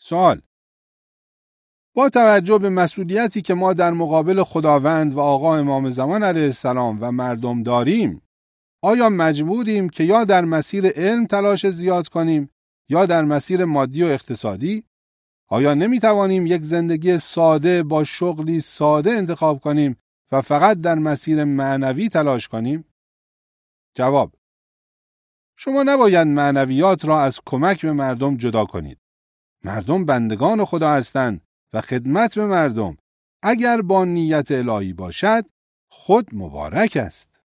سوال: با توجه به مسئولیتی که ما در مقابل خداوند و آقا امام زمان علیه السلام و مردم داریم، آیا مجبوریم که یا در مسیر علم تلاش زیاد کنیم یا در مسیر مادی و اقتصادی؟ آیا نمیتوانیم یک زندگی ساده با شغلی ساده انتخاب کنیم و فقط در مسیر معنوی تلاش کنیم؟ جواب: شما نباید معنویات را از کمک به مردم جدا کنید. مردم بندگان خدا هستند و خدمت به مردم اگر با نیت الهی باشد خود مبارک است.